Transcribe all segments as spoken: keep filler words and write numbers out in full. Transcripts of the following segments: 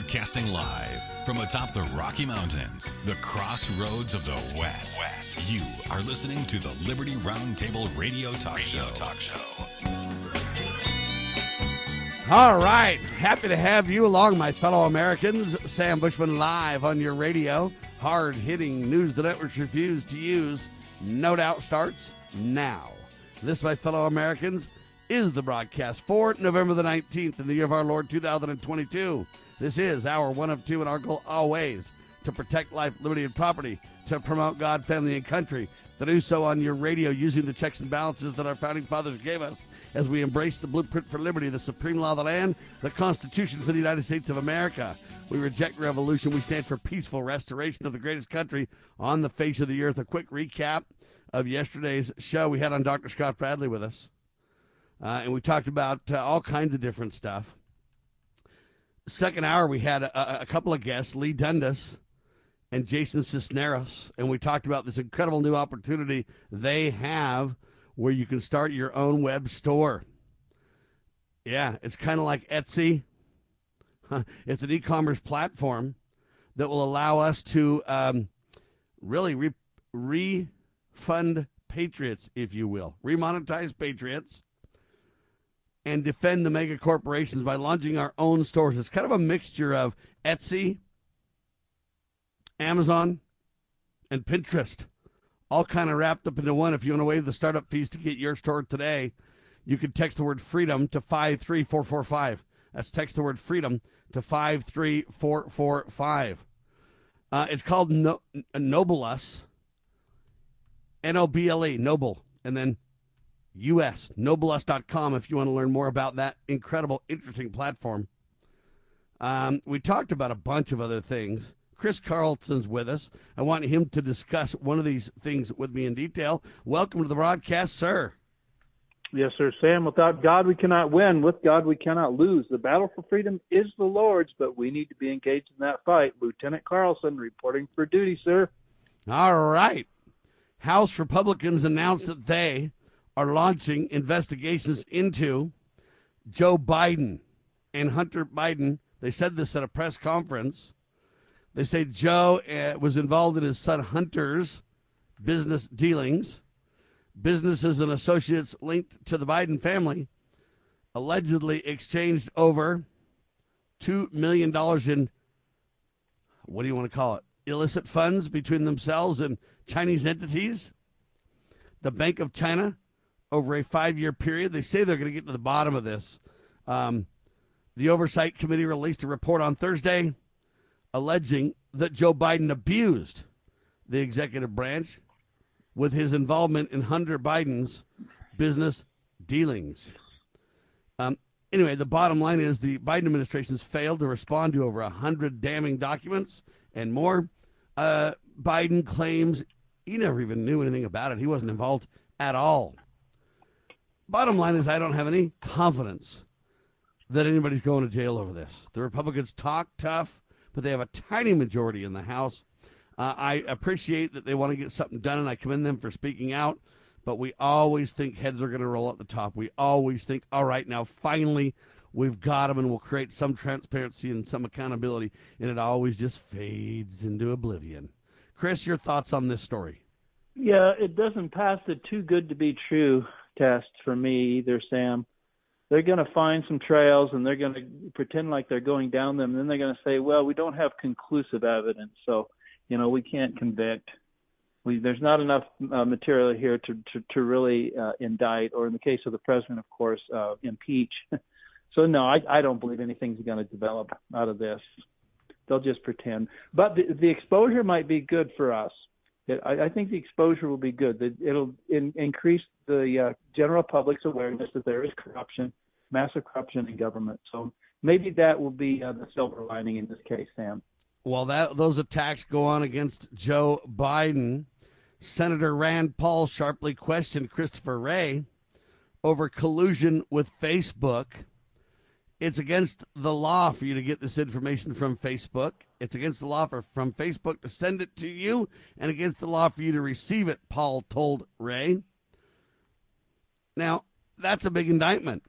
Broadcasting live from atop the Rocky Mountains, the crossroads of the West. West. You are listening to the Liberty Roundtable Radio Talk Radio Show. Talk Show. All right. Happy to have you along, my fellow Americans. Sam Bushman live on your radio. Hard-hitting news the networks refuse to use. No doubt starts now. This, my fellow Americans, is the broadcast for November the nineteenth in the year of our Lord two thousand twenty-two. This is our one of two, and our goal always to protect life, liberty, and property, to promote God, family, and country, to do so on your radio using the checks and balances that our founding fathers gave us as we embrace the blueprint for liberty, the supreme law of the land, the Constitution for the United States of America. We reject revolution. We stand for peaceful restoration of the greatest country on the face of the earth. A quick recap of yesterday's show. We had on Doctor Scott Bradley with us, uh, and we talked about uh, all kinds of different stuff. Second hour, we had a, a couple of guests, Lee Dundas and Jason Cisneros, and we talked about this incredible new opportunity they have where you can start your own web store. Yeah, it's kind of like Etsy. It's an e-commerce platform that will allow us to um, really re- refund patriots, if you will, remonetize patriots, and defend the mega corporations by launching our own stores. It's kind of a mixture of Etsy, Amazon, and Pinterest, all kind of wrapped up into one. If you want to waive the startup fees to get your store today, you can text the word freedom to five three four four five. That's text the word freedom to five three four four five. Uh, it's called no- Noble-Us, N O B L E, Noble, and then U S, noble us dot com if you want to learn more about that incredible, interesting platform. Um, we talked about a bunch of other things. Chris Carlson's with us. I want him to discuss one of these things with me in detail. Welcome to the broadcast, sir. Yes, sir, Sam. Without God, we cannot win. With God, we cannot lose. The battle for freedom is the Lord's, but we need to be engaged in that fight. Lieutenant Carlson reporting for duty, sir. All right. House Republicans announced that they are launching investigations into Joe Biden and Hunter Biden. They said this at a press conference. They say Joe uh, was involved in his son Hunter's business dealings. Businesses and associates linked to the Biden family allegedly exchanged over two million dollars in, what do you want to call it, illicit funds between themselves and Chinese entities. The Bank of China, over a five-year period. They say they're going to get to the bottom of this. Um, the Oversight Committee released a report on Thursday alleging that Joe Biden abused the executive branch with his involvement in Hunter Biden's business dealings. Um, anyway, the bottom line is the Biden administration has failed to respond to over one hundred damning documents and more. Uh, Biden claims he never even knew anything about it. He wasn't involved at all. Bottom line is I don't have any confidence that anybody's going to jail over this. The Republicans talk tough, but they have a tiny majority in the House. Uh, I appreciate that they want to get something done, and I commend them for speaking out, but we always think heads are going to roll at the top. We always think, all right, now finally we've got them, and we'll create some transparency and some accountability, and it always just fades into oblivion. Chris, your thoughts on this story? Yeah, it doesn't pass the too good to be true test for me either, Sam. They're going to find some trails and they're going to pretend like they're going down them. And then they're going to say, well, we don't have conclusive evidence, so, you know, we can't convict. We, there's not enough uh, material here to, to, to really uh, indict, or in the case of the president, of course, uh, impeach. So, no, I, I don't believe anything's going to develop out of this. They'll just pretend. But the, the exposure might be good for us. It, I, I think the exposure will be good. It, it'll in, increase the uh, general public's awareness that there is corruption, massive corruption in government. So maybe that will be uh, the silver lining in this case, Sam. Well, that those attacks go on against Joe Biden. Senator Rand Paul sharply questioned Christopher Wray over collusion with Facebook. It's against the law for you to get this information from Facebook. It's against the law for, from Facebook to send it to you, and against the law for you to receive it, Paul told Wray. Now, that's a big indictment.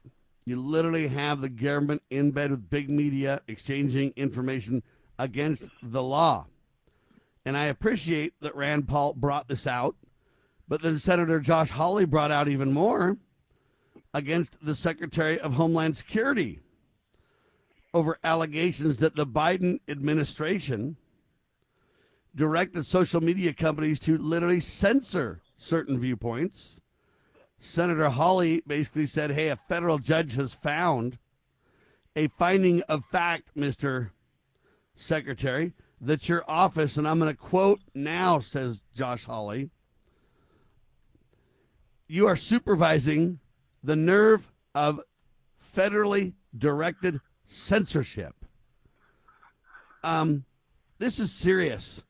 You literally have the government in bed with big media exchanging information against the law. And I appreciate that Rand Paul brought this out, but then Senator Josh Hawley brought out even more against the Secretary of Homeland Security over allegations that the Biden administration directed social media companies to literally censor certain viewpoints. Senator Hawley basically said, hey, a federal judge has found a finding of fact, Mister Secretary, that your office, and I'm going to quote now, says Josh Hawley, you are supervising the nerve of federally directed censorship. Um, this is serious.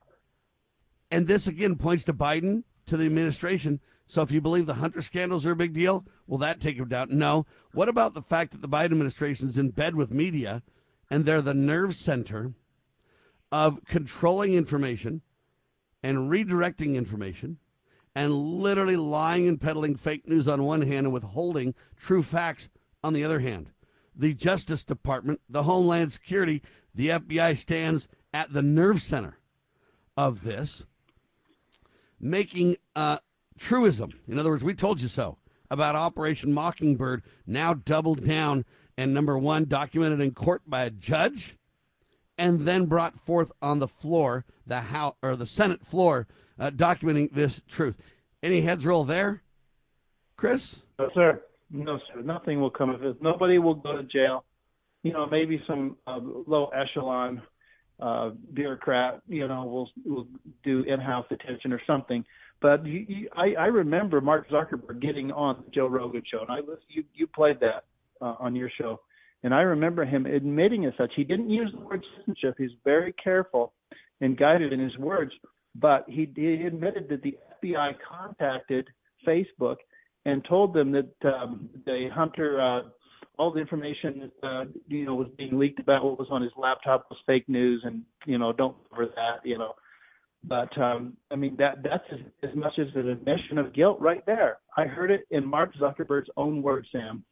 And this, again, points to Biden, to the administration. So if you believe the Hunter scandals are a big deal, will that take him down? No. What about the fact that the Biden administration is in bed with media and they're the nerve center of controlling information and redirecting information and literally lying and peddling fake news on one hand and withholding true facts on the other hand? The Justice Department, the Homeland Security, the F B I stands at the nerve center of this, making uh, truism, in other words, we told you so, about Operation Mockingbird, now doubled down and, number one, documented in court by a judge, and then brought forth on the floor, the House or the Senate floor, uh, documenting this truth. Any heads roll there, Chris? No, sir. No, sir. Nothing will come of it. Nobody will go to jail. You know, maybe some uh, low echelon uh, bureaucrat, you know, will will do in-house detention or something. But you, you, I, I remember Mark Zuckerberg getting on the Joe Rogan show, and I was, you you played that uh, on your show, and I remember him admitting as such. He didn't use the word censorship. He's very careful and guided in his words, but he, he admitted that the F B I contacted Facebook and told them that um, the Hunter, uh, all the information that uh, you know was being leaked about what was on his laptop was fake news, and you know don't cover that, you know. But um, I mean that that's as, as much as an admission of guilt right there. I heard it in Mark Zuckerberg's own words, Sam.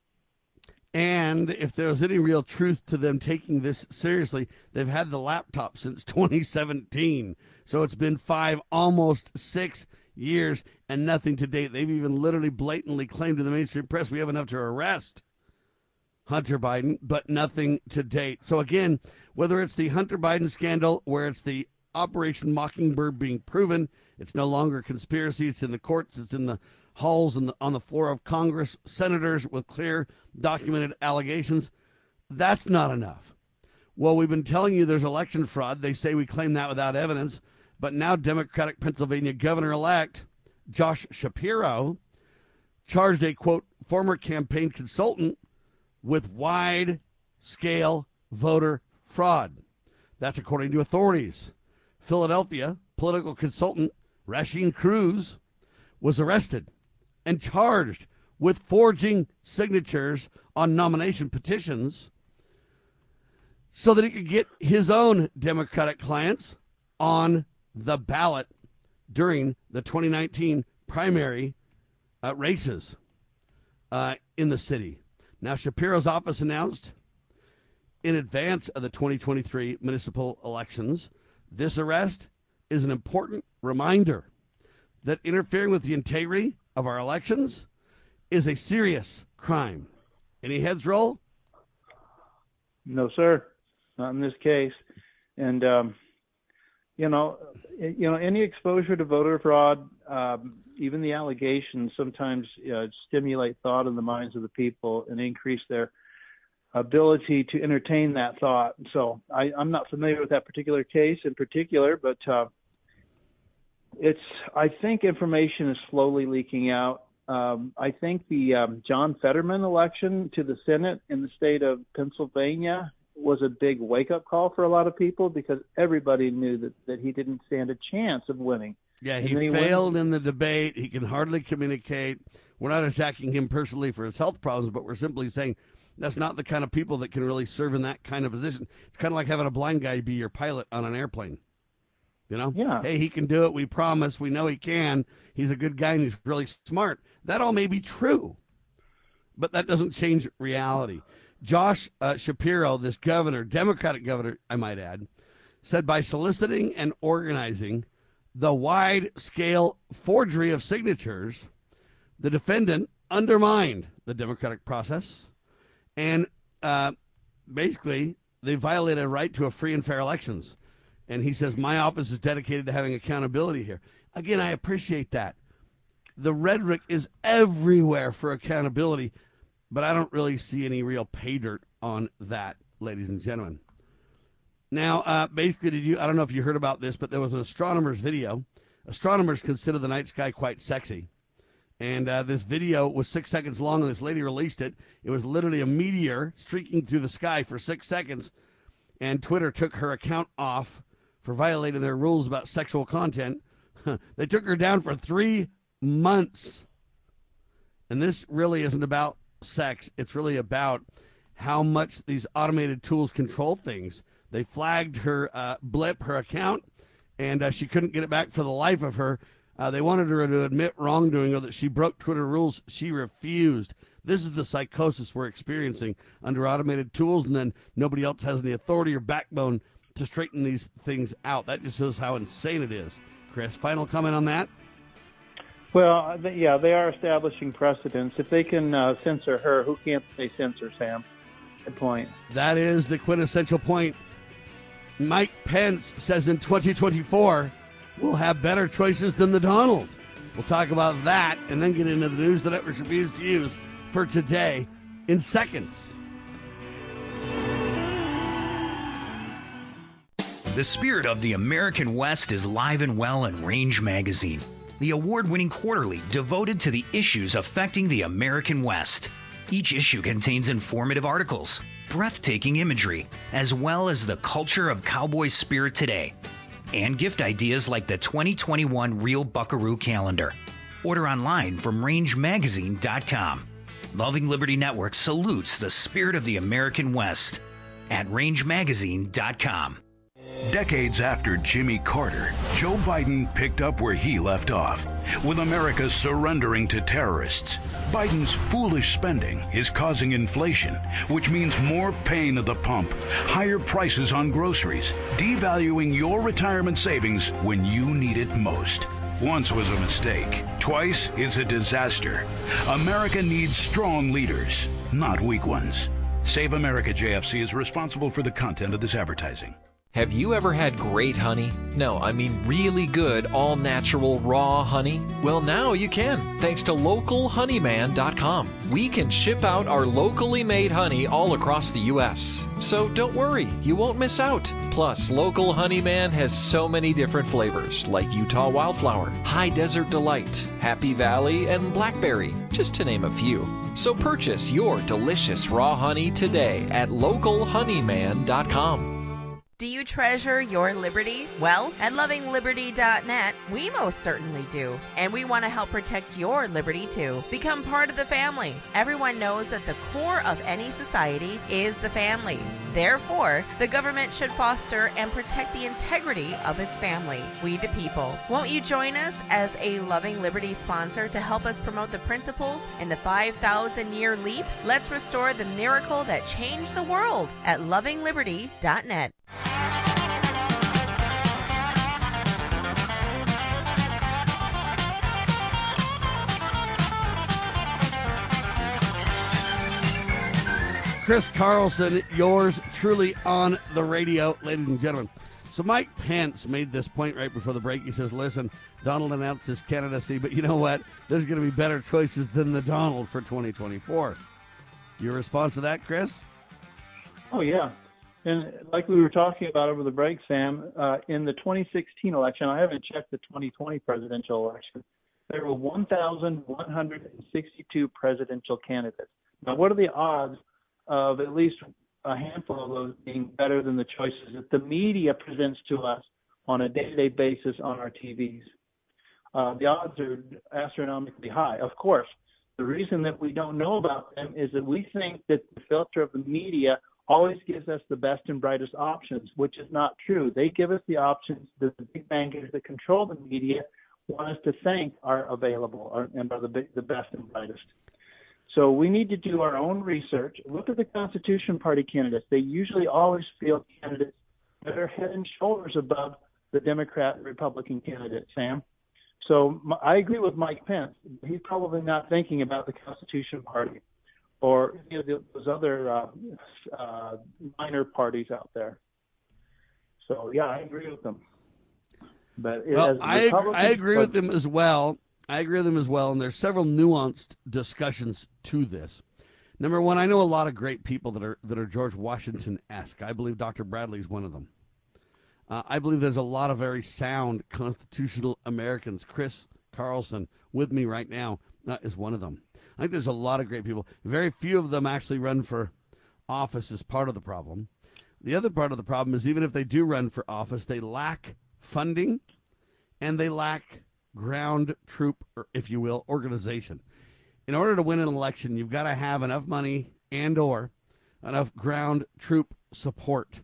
And if there's any real truth to them taking this seriously, they've had the laptop since twenty seventeen. So it's been five, almost six years and nothing to date. They've even literally blatantly claimed to the mainstream press we have enough to arrest Hunter Biden, but nothing to date. So again, whether it's the Hunter Biden scandal, where it's the Operation Mockingbird being proven, it's no longer a conspiracy. It's in the courts. It's in the halls and on the floor of Congress, senators with clear documented allegations. That's not enough. Well, we've been telling you there's election fraud. They say we claim that without evidence. But now Democratic Pennsylvania governor-elect Josh Shapiro charged a, quote, former campaign consultant with wide-scale voter fraud. That's according to authorities. Philadelphia political consultant Rasheen Cruz was arrested and charged with forging signatures on nomination petitions so that he could get his own Democratic clients on the ballot during the twenty nineteen primary uh, races uh, in the city. Now, Shapiro's office announced in advance of the twenty twenty-three municipal elections, this arrest is an important reminder that interfering with the integrity of our elections is a serious crime. Any heads roll? No, sir, not in this case. And um, you know, you know, any exposure to voter fraud, um, even the allegations, sometimes uh, stimulate thought in the minds of the people and increase their ability to entertain that thought. So I, I'm not familiar with that particular case in particular, but uh, it's, I think information is slowly leaking out. Um, I think the um, John Fetterman election to the Senate in the state of Pennsylvania was a big wake-up call for a lot of people because everybody knew that, that he didn't stand a chance of winning. Yeah, he, he failed went- in the debate. He can hardly communicate. We're not attacking him personally for his health problems, but we're simply saying that's not the kind of people that can really serve in that kind of position. It's kind of like having a blind guy be your pilot on an airplane. You know? Yeah. Hey, he can do it. We promise. We know he can. He's a good guy and he's really smart. That all may be true. but that doesn't change reality. Josh uh, Shapiro, this governor, Democratic governor, I might add, said by soliciting and organizing the wide-scale forgery of signatures, the defendant undermined the democratic process, and uh, basically they violated a right to a free and fair elections. And he says, my office is dedicated to having accountability here. Again, I appreciate that. The rhetoric is everywhere for accountability, but I don't really see any real pay dirt on that, ladies and gentlemen. Now, uh, basically, did you? I don't know if you heard about this, but there was an astronomer's video. Astronomers consider the night sky quite sexy. And uh, this video was six seconds long, and this lady released it. It was literally a meteor streaking through the sky for six seconds, and Twitter took her account off for violating their rules about sexual content. They took her down for three months. And this really isn't about sex. It's really about how much these automated tools control things. They flagged her uh, blip, her account, and uh, she couldn't get it back for the life of her. Uh, they wanted her to admit wrongdoing or that she broke Twitter rules. She refused. This is the psychosis we're experiencing under automated tools, and then nobody else has any authority or backbone to straighten these things out. That just shows how insane it is. Chris, final comment on that? Well, yeah, they are establishing precedents. If they can uh, censor her, who can't they censor, Sam? Good point. That is the quintessential point. Mike Pence says in twenty twenty-four, we'll have better choices than the Donald. We'll talk about that and then get into the news the network refused to use for today in seconds. The spirit of the American West is live and well in Range Magazine, the award-winning quarterly devoted to the issues affecting the American West. Each issue contains informative articles, breathtaking imagery, as well as the culture of cowboy spirit today, and gift ideas like the twenty twenty-one Real Buckaroo Calendar. Order online from range magazine dot com. Loving Liberty Network salutes the spirit of the American West at range magazine dot com. Decades after Jimmy Carter, Joe Biden picked up where he left off, with America surrendering to terrorists. Biden's foolish spending is causing inflation, which means more pain at the pump, higher prices on groceries, devaluing your retirement savings when you need it most. Once was a mistake. Twice is a disaster. America needs strong leaders, not weak ones. Save America J F C is responsible for the content of this advertising. Have you ever had great honey? No, I mean really good, all-natural, raw honey? Well, now you can, thanks to local honey man dot com. We can ship out our locally made honey all across the U S So don't worry, you won't miss out. Plus, Local Honeyman has so many different flavors, like Utah Wildflower, High Desert Delight, Happy Valley, and Blackberry, just to name a few. So purchase your delicious raw honey today at local honey man dot com. Do you treasure your liberty? Well, at loving liberty dot net, we most certainly do. And we want to help protect your liberty too. Become part of the family. Everyone knows that the core of any society is the family. Therefore, the government should foster and protect the integrity of its family, we the people. Won't you join us as a Loving Liberty sponsor to help us promote the principles in the five thousand year leap? Let's restore the miracle that changed the world at loving liberty dot net. Chris Carlson, yours truly on the radio, ladies and gentlemen. So Mike Pence made this point right before the break. He says, listen, Donald announced his candidacy, but you know what? There's going to be better choices than the Donald for twenty twenty-four. Your response to that, Chris? Oh, yeah. And like we were talking about over the break, Sam, uh, in the twenty sixteen election, I haven't checked the twenty twenty presidential election, there were one thousand one hundred sixty-two presidential candidates. Now, what are the odds of at least a handful of those being better than the choices that the media presents to us on a day-to-day basis on our T Vs? Uh, the odds are astronomically high. Of course, the reason that we don't know about them is that we think that the filter of the media always gives us the best and brightest options, which is not true. They give us the options that the big bankers that control the media want us to think are available or, and are the, the best and brightest. So we need to do our own research. Look at the Constitution Party candidates. They usually always field candidates that are head and shoulders above the Democrat and Republican candidates, Sam. So I agree with Mike Pence. He's probably not thinking about the Constitution Party or any of those other uh, uh, minor parties out there. So, yeah, I agree with them. But well, I, agree, I agree with them as well. I agree with them as well, and there's several nuanced discussions to this. Number one, I know a lot of great people that are that are George Washington-esque. I believe Doctor Bradley is one of them. Uh, I believe there's a lot of very sound constitutional Americans. Chris Carlson, with me right now, uh, is one of them. I think there's a lot of great people. Very few of them actually run for office as part of the problem. The other part of the problem is even if they do run for office, they lack funding and they lack ground troop, or if you will, organization. In order to win an election, you've got to have enough money and or enough ground troop support,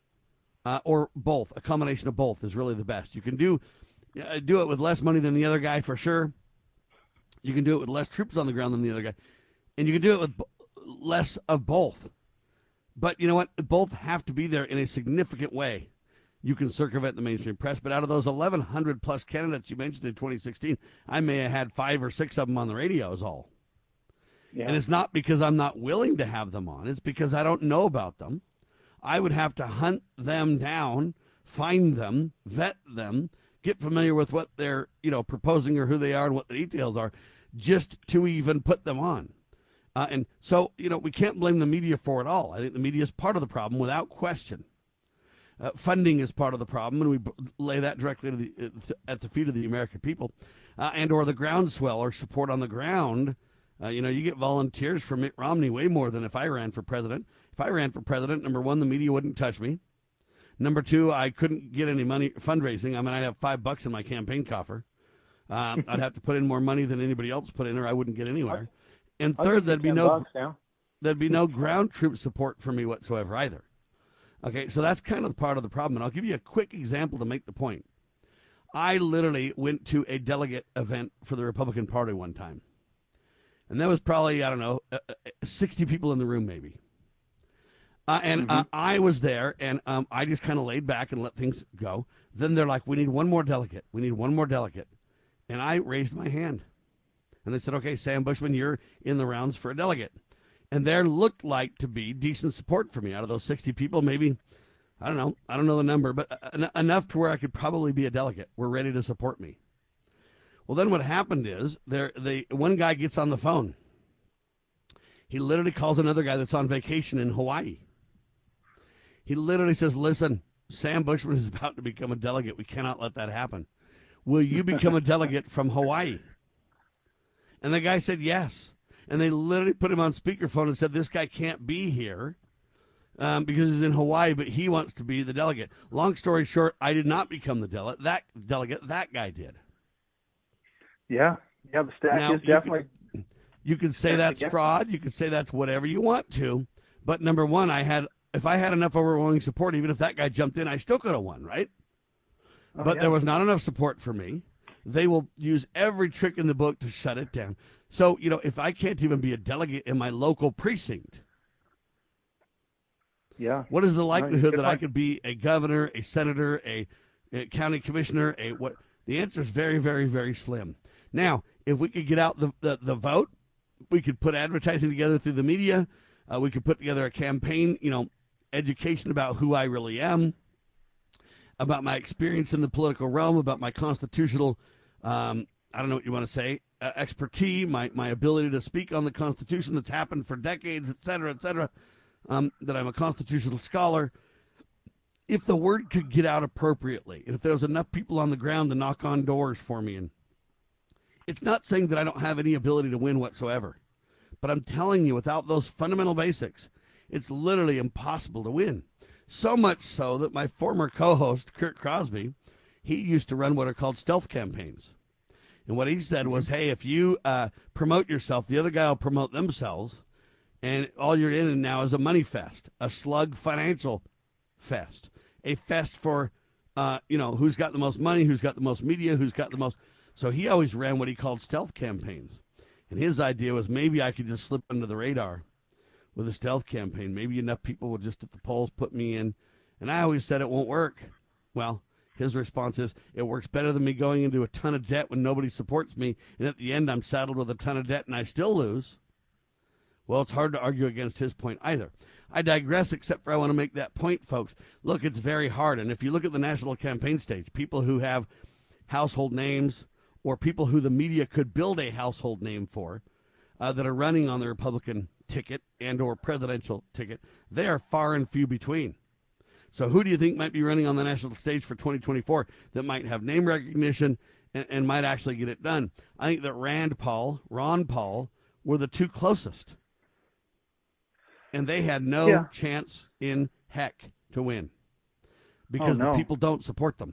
uh, or both. A combination of both is really the best. You can do uh, do it with less money than the other guy for sure. You can do it with less troops on the ground than the other guy, and you can do it with b- less of both. But you know what? Both have to be there in a significant way. You can circumvent the mainstream press, but out of those eleven hundred plus candidates you mentioned in twenty sixteen, I may have had five or six of them on the radio is all. Yeah. And it's not because I'm not willing to have them on. It's because I don't know about them. I would have to hunt them down, find them, vet them, get familiar with what they're, you know, proposing or who they are and what the details are, just to even put them on. Uh, and so, you know, we can't blame the media for it all. I think the media is part of the problem without question. Uh, funding is part of the problem, and we b- lay that directly to the, at the feet of the American people, uh, and or the groundswell or support on the ground. Uh, you know, you get volunteers for Mitt Romney way more than if I ran for president. If I ran for president, number one, the media wouldn't touch me. Number two, I couldn't get any money fundraising. I mean, I'd have five bucks in my campaign coffer. Um, I'd have to put in more money than anybody else put in, or I wouldn't get anywhere. And third, there'd be no there'd be no ground troop support for me whatsoever either. Okay, so that's kind of part of the problem. And I'll give you a quick example to make the point. I literally went to a delegate event for the Republican Party one time. And there was probably, I don't know, uh, sixty people in the room maybe. Uh, and mm-hmm. uh, I was there, and um, I just kind of laid back and let things go. Then they're like, we need one more delegate. We need one more delegate. And I raised my hand. And they said, okay, Sam Bushman, you're in the rounds for a delegate. And there looked like to be decent support for me out of those sixty people. Maybe, I don't know, I don't know the number, but en- enough to where I could probably be a delegate. Were ready to support me. Well, then what happened is there, the one guy gets on the phone. He literally calls another guy that's on vacation in Hawaii. He literally says, listen, Sam Bushman is about to become a delegate. We cannot let that happen. Will you become a delegate from Hawaii? And the guy said yes. And they literally put him on speakerphone and said, this guy can't be here um, because he's in Hawaii, but he wants to be the delegate. Long story short, I did not become the delegate. That delegate, that guy did. Yeah. Yeah, the stack now, is definitely. You could, you could say that's fraud. You could say that's whatever you want to. But number one, I had, if I had enough overwhelming support, even if that guy jumped in, I still could have won, right? Oh, but yeah. There was not enough support for me. They will use every trick in the book to shut it down. So, you know, if I can't even be a delegate in my local precinct, yeah, what is the likelihood that I could be a governor, a senator, a, a county commissioner? A what? The answer is very, very, very slim. Now, if we could get out the, the, the vote, we could put advertising together through the media. Uh, we could put together a campaign, you know, education about who I really am, about my experience in the political realm, about my constitutional, um, I don't know what you want to say, uh, expertise, my, my ability to speak on the Constitution that's happened for decades, et cetera, et cetera, um, that I'm a constitutional scholar. If the word could get out appropriately, and if there was enough people on the ground to knock on doors for me, and it's not saying that I don't have any ability to win whatsoever, but I'm telling you, without those fundamental basics, it's literally impossible to win. So much so that my former co-host, Kurt Crosby, he used to run what are called stealth campaigns. And what he said was, hey, if you uh, promote yourself, the other guy will promote themselves, and all you're in now is a money fest, a slug financial fest, a fest for, uh, you know, who's got the most money, who's got the most media, who's got the most. So he always ran what he called stealth campaigns. And his idea was maybe I could just slip under the radar with a stealth campaign. Maybe enough people will just at the polls put me in. And I always said it won't work. Well, his response is, it works better than me going into a ton of debt when nobody supports me, and at the end I'm saddled with a ton of debt and I still lose. Well, it's hard to argue against his point either. I digress, except for I want to make that point, folks. Look, it's very hard. And if you look at the national campaign stage, people who have household names or people who the media could build a household name for uh, that are running on the Republican ticket and or presidential ticket, they are far and few between. So who do you think might be running on the national stage for twenty twenty-four that might have name recognition and, and might actually get it done? I think that Rand Paul, Ron Paul were the two closest. And they had no yeah. chance in heck to win because oh, no. the people don't support them.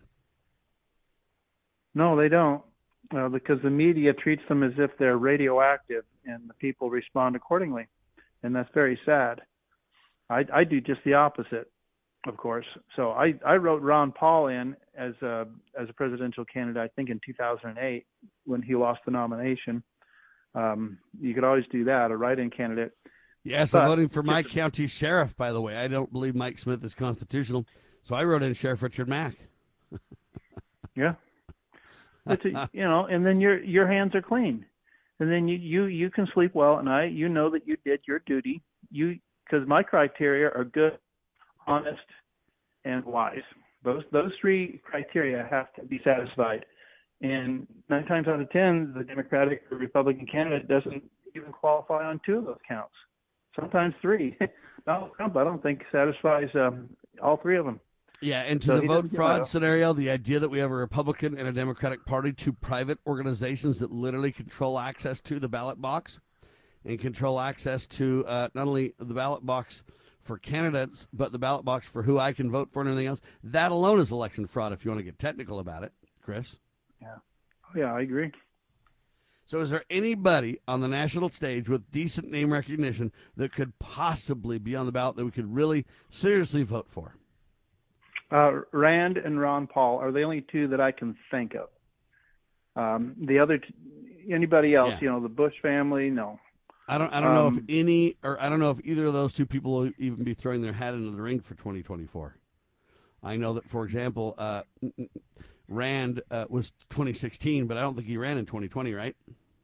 No, they don't. Uh, because the media treats them as if they're radioactive and the people respond accordingly. And that's very sad. I, I do just the opposite, of course. So I, I wrote Ron Paul in as a, as a presidential candidate, I think in two thousand eight when he lost the nomination. Um, you could always do that, a write-in candidate. Yes, but I'm voting for my county sheriff, by the way. I don't believe Mike Smith is constitutional, so I wrote in Sheriff Richard Mack. yeah. It's a, you know, and then your your hands are clean. And then you, you, you can sleep well at night. You know that you did your duty. You because my criteria are good, honest, and wise. Those those three criteria have to be satisfied. And nine times out of ten, the Democratic or Republican candidate doesn't even qualify on two of those counts. Sometimes three. Donald Trump, I don't think, satisfies um, all three of them. Yeah, and to so the vote fraud scenario, the idea that we have a Republican and a Democratic Party, two private organizations that literally control access to the ballot box and control access to uh, not only the ballot box for candidates, but the ballot box for who I can vote for and everything else, that alone is election fraud if you want to get technical about it, Chris. Yeah, oh, yeah, I agree. So is there anybody on the national stage with decent name recognition that could possibly be on the ballot that we could really seriously vote for? Uh, Rand and Ron Paul are the only two that I can think of. Um, the other, t- anybody else, yeah. you know, the Bush family, no. I don't. I don't um, know if any, or I don't know if either of those two people will even be throwing their hat into the ring for twenty twenty-four. I know that, for example, uh, Rand uh, was twenty sixteen, but I don't think he ran in twenty twenty, right?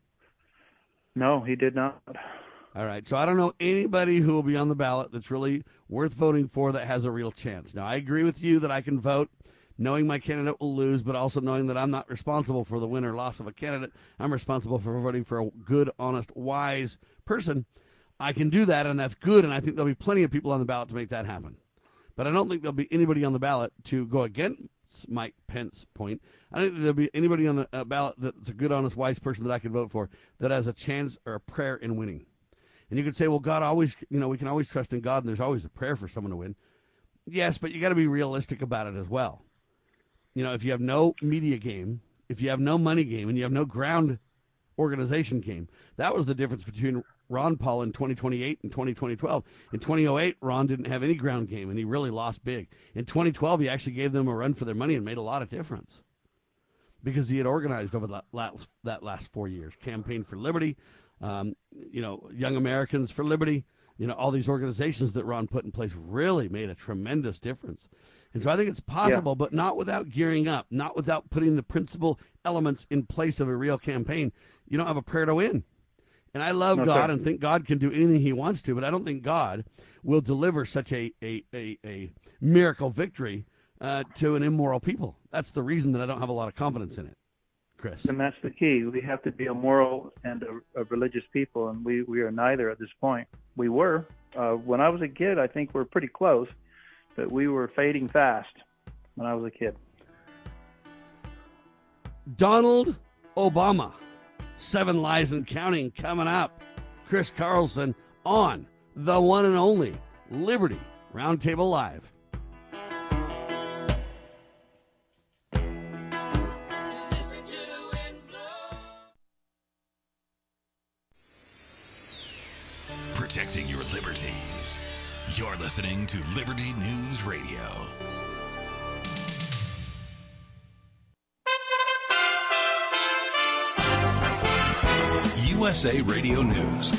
No, he did not. All right, so I don't know anybody who will be on the ballot that's really worth voting for that has a real chance. Now, I agree with you that I can vote knowing my candidate will lose, but also knowing that I'm not responsible for the win or loss of a candidate. I'm responsible for voting for a good, honest, wise person. I can do that, and that's good, and I think there'll be plenty of people on the ballot to make that happen. But I don't think there'll be anybody on the ballot to go against Mike Pence's point. I don't think there'll be anybody on the uh, ballot that's a good, honest, wise person that I can vote for that has a chance or a prayer in winning. And you could say, well, God always, you know, we can always trust in God, and there's always a prayer for someone to win. Yes, but you got to be realistic about it as well. You know, if you have no media game, if you have no money game, and you have no ground organization game, that was the difference between Ron Paul in twenty twenty-eight and twenty twelve. In twenty oh eight, Ron didn't have any ground game, and he really lost big. In twenty twelve, he actually gave them a run for their money and made a lot of difference because he had organized over that last, that last four years, Campaign for Liberty, um, you know, Young Americans for Liberty, you know, all these organizations that Ron put in place really made a tremendous difference. And so I think it's possible, yeah. but not without gearing up, not without putting the principal elements in place of a real campaign. You don't have a prayer to win. And I love no, God sir. and think God can do anything he wants to, but I don't think God will deliver such a, a, a, a miracle victory uh, to an immoral people. That's the reason that I don't have a lot of confidence in it, Chris. And that's the key. We have to be a moral and a, a religious people, and we, we are neither at this point. We were. Uh, when I was a kid, I think we're pretty close, but we were fading fast when I was a kid. Donald Obama. Seven Lies and Counting coming up. Chris Carlson on the one and only Liberty Roundtable Live. Protecting your liberties. You're listening to Liberty News Radio. U S A Radio News.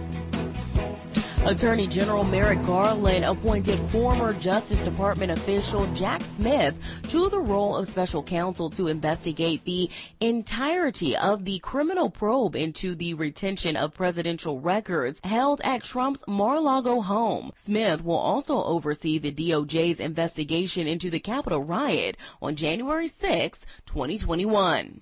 Attorney General Merrick Garland appointed former Justice Department official Jack Smith to the role of special counsel to investigate the entirety of the criminal probe into the retention of presidential records held at Trump's Mar-a-Lago home. Smith will also oversee the D O J's investigation into the Capitol riot on January sixth, twenty twenty-one.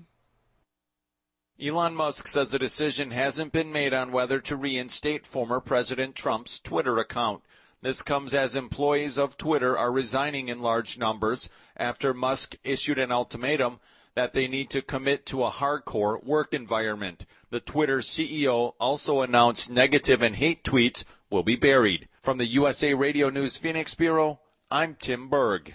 Elon Musk says the decision hasn't been made on whether to reinstate former President Trump's Twitter account. This comes as employees of Twitter are resigning in large numbers after Musk issued an ultimatum that they need to commit to a hardcore work environment. The Twitter C E O also announced negative and hate tweets will be buried. From the U S A Radio News Phoenix Bureau, I'm Tim Berg.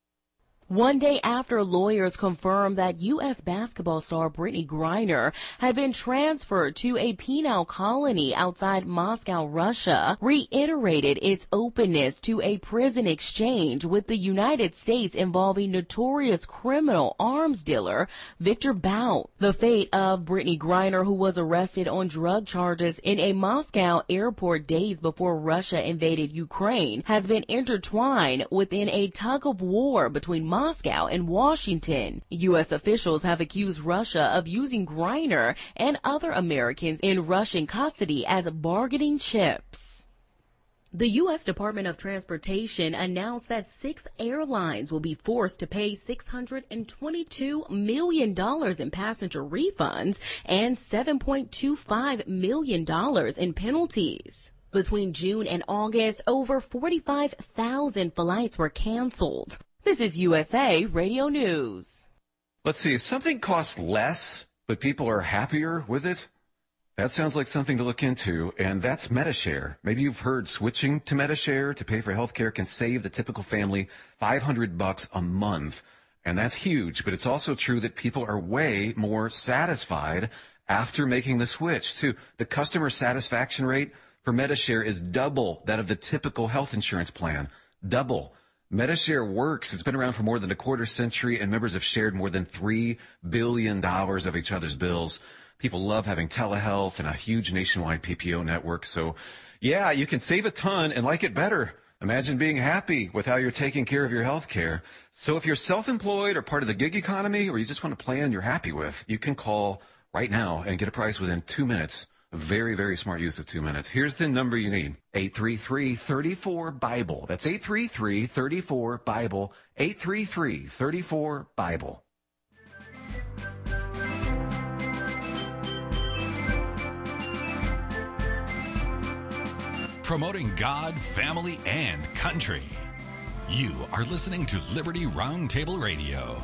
One day after lawyers confirmed that U S basketball star Brittany Griner had been transferred to a penal colony outside Moscow, Russia, reiterated its openness to a prison exchange with the United States involving notorious criminal arms dealer Victor Bout. The fate of Brittany Griner, who was arrested on drug charges in a Moscow airport days before Russia invaded Ukraine, has been intertwined within a tug of war between Moscow Moscow and Washington. U S officials have accused Russia of using Griner and other Americans in Russian custody as bargaining chips. The U S Department of Transportation announced that six airlines will be forced to pay six hundred twenty-two million dollars in passenger refunds and seven point two five million dollars in penalties. Between June and August, over forty-five thousand flights were canceled. This is U S A Radio News. Let's see, if something costs less, but people are happier with it, that sounds like something to look into, and that's Medi-Share. Maybe you've heard switching to Medi-Share to pay for health care can save the typical family five hundred bucks a month, and that's huge, but it's also true that people are way more satisfied after making the switch, too. The customer satisfaction rate for Medi-Share is double that of the typical health insurance plan. Double. Medi-Share works. It's been around for more than a quarter century, and members have shared more than three billion dollars of each other's bills. People love having telehealth and a huge nationwide P P O network. So, yeah, you can save a ton and like it better. Imagine being happy with how you're taking care of your health care. So if you're self-employed or part of the gig economy, or you just want a plan you're happy with, you can call right now and get a price within two minutes. A very, very smart use of two minutes. Here's the number you need. eight three three, three four, BIBLE. That's eight three three, three four, BIBLE. eight three three, three four, BIBLE. Promoting God, family, and country. You are listening to Liberty Roundtable Radio.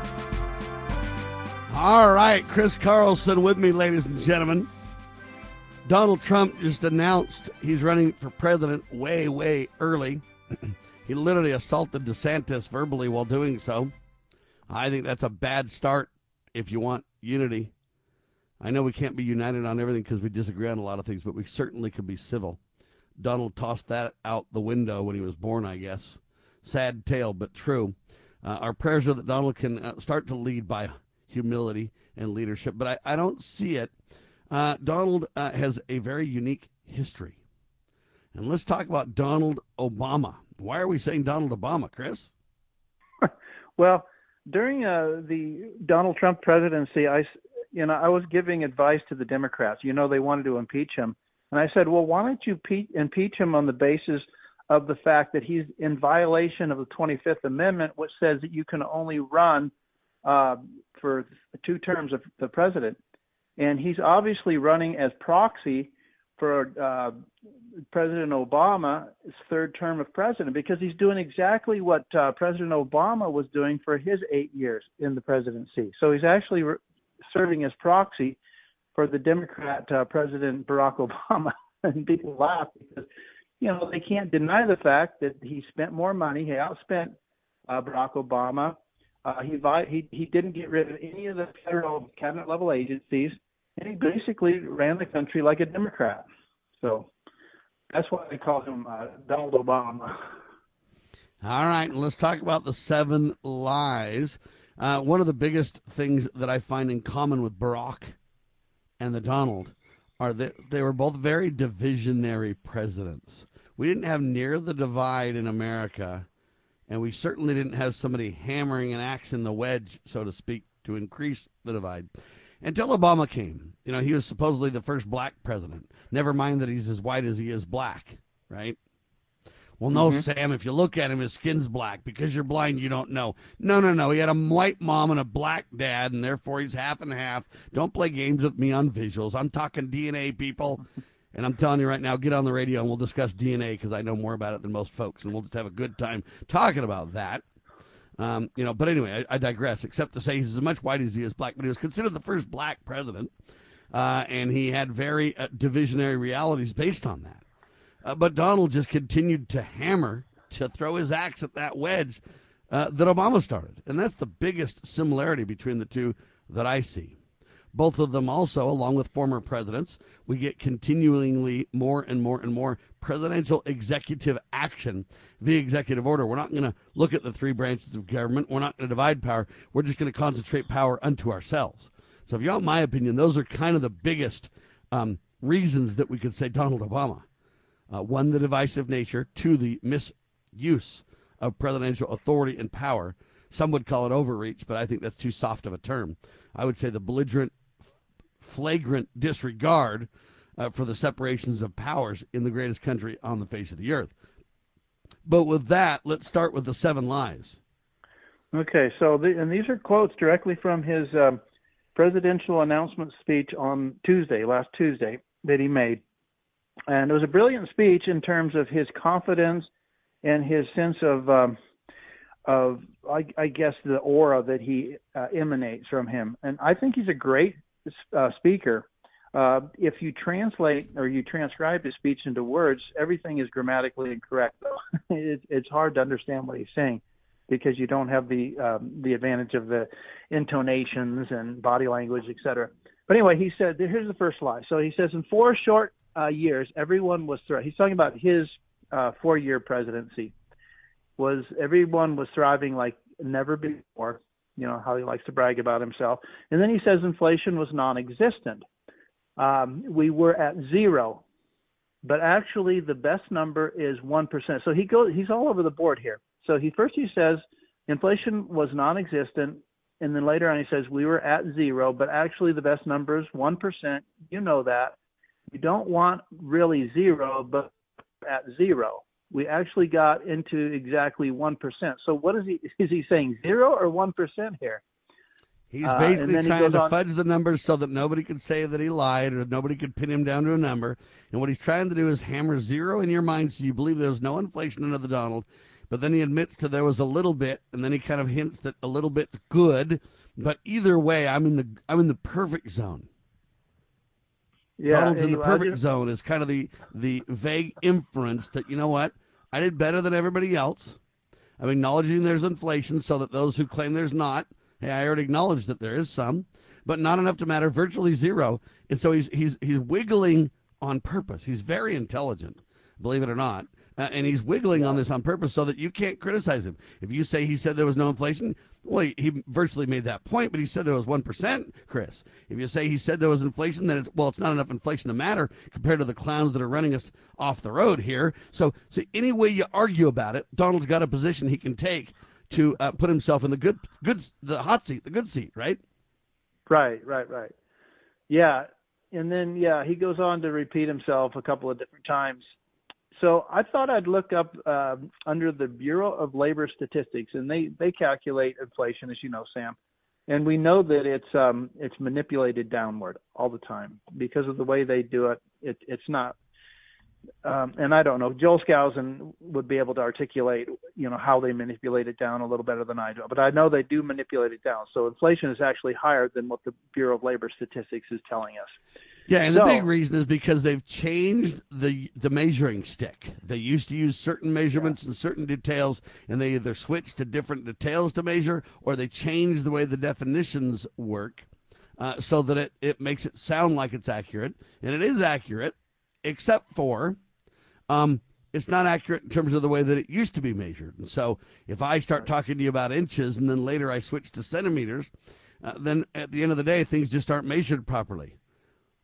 All right, Chris Carlson with me, ladies and gentlemen. Donald Trump just announced he's running for president way, way early. He literally assaulted DeSantis verbally while doing so. I think that's a bad start if you want unity. I know we can't be united on everything because we disagree on a lot of things, but we certainly could be civil. Donald tossed that out the window when he was born, I guess. Sad tale, but true. Uh, our prayers are that Donald can uh, start to lead by humility and leadership, but I, I don't see it. Uh, Donald uh, has a very unique history. And let's talk about Donald Obama. Why are we saying Donald Obama, Chris? Well, during uh, the Donald Trump presidency, I, you know, I was giving advice to the Democrats. You know, they wanted to impeach him. And I said, well, why don't you pe- impeach him on the basis of the fact that he's in violation of the twenty-fifth Amendment, which says that you can only run uh, for two terms of the president. And he's obviously running as proxy for uh, President Obama's third term of president, because he's doing exactly what uh, President Obama was doing for his eight years in the presidency. So he's actually re- serving as proxy for the Democrat uh, President Barack Obama. And people laugh because, you know, they can't deny the fact that he spent more money. He outspent uh, Barack Obama. Uh, he, he he didn't get rid of any of the federal cabinet level agencies. And he basically ran the country like a Democrat. So that's why they call him uh, Donald Obama. All right, let's talk about the seven lies. Uh, one of the biggest things that I find in common with Barack and the Donald are that they were both very divisionary presidents. We didn't have near the divide in America, and we certainly didn't have somebody hammering an axe in the wedge, so to speak, to increase the divide. Until Obama came. You know, he was supposedly the first black president. Never mind that he's as white as he is black, right? Well, no, mm-hmm. Sam, if you look at him, his skin's black. Because you're blind, you don't know. No, no, no. He had a white mom and a black dad, and therefore he's half and half. Don't play games with me on visuals. I'm talking D N A, people. And I'm telling you right now, get on the radio and we'll discuss D N A because I know more about it than most folks, and we'll just have a good time talking about that. Um, you know, but anyway, I, I digress, except to say he's as much white as he is black, but he was considered the first black president, uh, and he had very uh, divisionary realities based on that. Uh, but Donald just continued to hammer, to throw his axe at that wedge uh, that Obama started. And that's the biggest similarity between the two that I see. Both of them also, along with former presidents, we get continually more and more and more presidential executive action via executive order. We're not going to look at the three branches of government. We're not going to divide power. We're just going to concentrate power unto ourselves. So if you want my opinion, those are kind of the biggest um, reasons that we could say Donald Obama. Uh, one, the divisive nature. Two, the misuse of presidential authority and power. Some would call it overreach, but I think that's too soft of a term. I would say the belligerent, flagrant disregard uh, for the separations of powers in the greatest country on the face of the earth. But with that, let's start with the seven lies. Okay, so the, and these are quotes directly from his um, presidential announcement speech on Tuesday, last Tuesday, that he made. And it was a brilliant speech in terms of his confidence and his sense of, um, of I, I guess, the aura that he uh, emanates from him. And I think he's a great uh, speaker. Uh, if you translate or you transcribe his speech into words, everything is grammatically incorrect. it, it's hard to understand what he's saying because you don't have the um, the advantage of the intonations and body language, et cetera. But anyway, he said, here's the first lie. So he says, in four short uh, years, everyone was thriving. He's talking about his uh, four-year presidency. Was everyone was thriving like never before, you know, how he likes to brag about himself. And then he says inflation was non-existent. Um, we were at zero, but actually the best number is one percent. So he goes, he's all over the board here. So he first he says inflation was non-existent, and then later on he says we were at zero, but actually the best number is one percent. You know that. You don't want really zero, but at zero. We actually got into exactly one percent. So what is he, is he saying zero or one percent here? He's basically uh, trying to on, fudge the numbers so that nobody could say that he lied or nobody could pin him down to a number. And what he's trying to do is hammer zero in your mind so you believe there was no inflation under the Donald. But then he admits to there was a little bit, and then he kind of hints that a little bit's good. But either way, I'm in the I'm in the perfect zone. Yeah, Donald's in the perfect just, zone is kind of the the vague inference that, you know what, I did better than everybody else. I'm acknowledging there's inflation so that those who claim there's not, hey, I already acknowledged that there is some, but not enough to matter, virtually zero. And so he's he's he's wiggling on purpose. He's very intelligent, believe it or not. Uh, and he's wiggling on this on purpose so that you can't criticize him. If you say he said there was no inflation, well, he, he virtually made that point, but he said there was one percent, Chris. If you say he said there was inflation, then it's, well, it's not enough inflation to matter compared to the clowns that are running us off the road here. So, so any way you argue about it, Donald's got a position he can take to uh, put himself in the good, good, the hot seat, the good seat, right? Right, right, right. Yeah, and then, yeah, he goes on to repeat himself a couple of different times. So I thought I'd look up uh, under the Bureau of Labor Statistics, and they, they calculate inflation, as you know, Sam. And we know that it's um, it's manipulated downward all the time because of the way they do it. it it's not, um, and I don't know. Joel Skousen would be able to articulate, you know, how they manipulate it down a little better than I do. But I know they do manipulate it down. So inflation is actually higher than what the Bureau of Labor Statistics is telling us. Yeah, and so, the big reason is because they've changed the the measuring stick. They used to use certain measurements yeah. and certain details, and they either switched to different details to measure, or they changed the way the definitions work uh, so that it, it makes it sound like it's accurate. And it is accurate, except for um, it's not accurate in terms of the way that it used to be measured. And so if I start talking to you about inches and then later I switch to centimeters, uh, then at the end of the day, things just aren't measured properly.